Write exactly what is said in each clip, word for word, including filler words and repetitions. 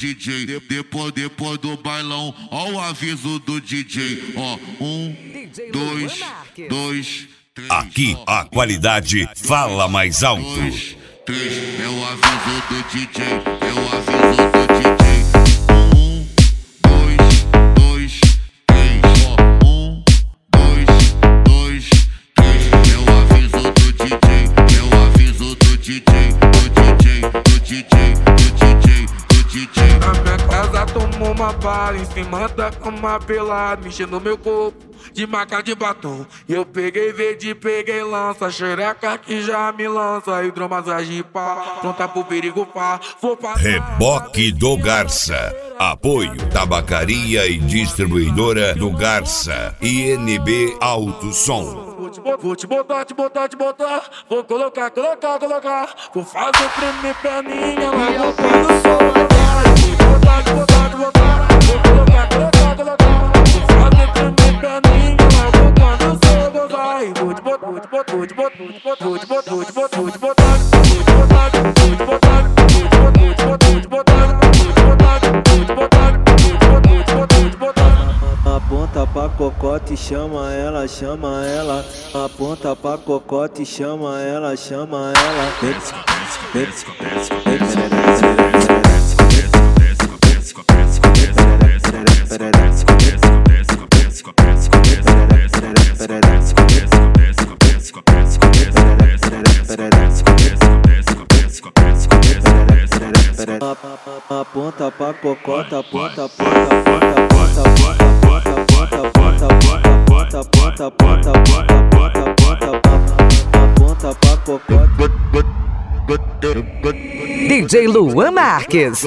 D J. De, depois, depois do bailão, ó o aviso do D J. Ó, um, dois, dois, três. Aqui a qualidade fala mais alto. Dois, três, é o aviso do D J. É o aviso do D J. Um, dois, dois, três. Ó, um, dois, dois, três. É o aviso do D J. É o aviso do D J. Do D J, do D J, do D J, do D J. Na minha casa tomou uma bala, em cima da cama pelado, mexendo no meu corpo de marca de batom. E eu peguei verde, peguei lança, xereca que já me lança, hidromassagem pá, pronta pro perigo pá. Vou pra Reboque do Garça. Apoio Tabacaria e Distribuidora do Garça. I N B Alto Som. Vou te botar, te botar, te botar. Vou colocar, colocar, colocar. Vou fazer tremer perninha lá no pé do sol. Vou te botar, te botar, te botar. Vou colocar, colocar, colocar. Vou fazer tremer perninha lá no pé do sol. Vai, vou te botar, vou te botar, vou te botar, vou te botar, vou te botar, vou te botar, vou te botar, vou te botar, vou te botar, vou te botar, vou te botar, vou te botar, vou te botar. Aponta pra cocote, chama ela, chama ela. Aponta pra cocote, chama ela, chama ela. Aponta pra cocota, aponta, aponta, aponta, aponta, aponta, aponta, aponta, aponta, aponta, aponta, aponta pra cocota. D J Luan Marques.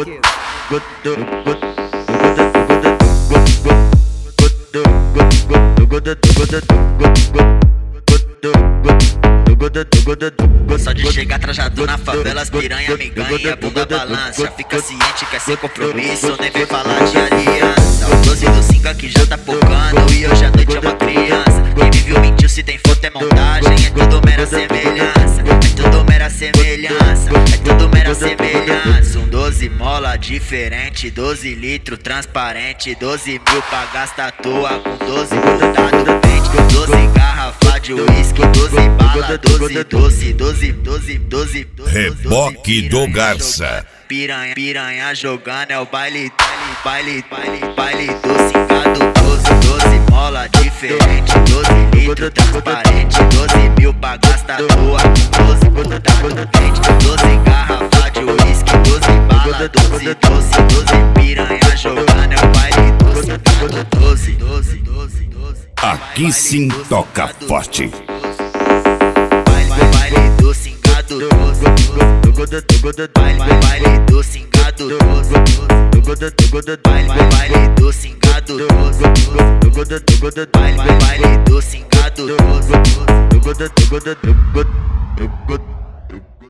Só de chegar trajado na favela, as piranha me ganha, bunda balança. Fica ciente, quer ser compromisso, nem vem falar de aliança. O doze do cinco aqui já tá focando e hoje à noite é uma criança. Quem me viu mentiu, se tem foto é montagem, é tudo mera semelhança. É tudo mera semelhança, é tudo mera semelhança. Um doze mola diferente, doze litro transparente, doze mil pra gastar à toa com doze grudado no pente, doze garrafa de uísque, doze bala, doze doce, doze, doze, doze, doze. Reboque do Garça. Piranha, piranha jogando é o baile, baile, baile, baile, baile do cingado. Doze, doze mola diferente, doze litro transparente, doze mil pra gastar à toa, doze grudado no pente, doze garrafa de uísque, doze bala, doze doce, doze piranha jogando é o baile do cingado. Doze, doze, doze, doze. Aqui sim toca forte. Baile do cingado, doze, baile, baile do cingado, doze, baile, baile do cingado, doze, baile, baile do cingado, doze.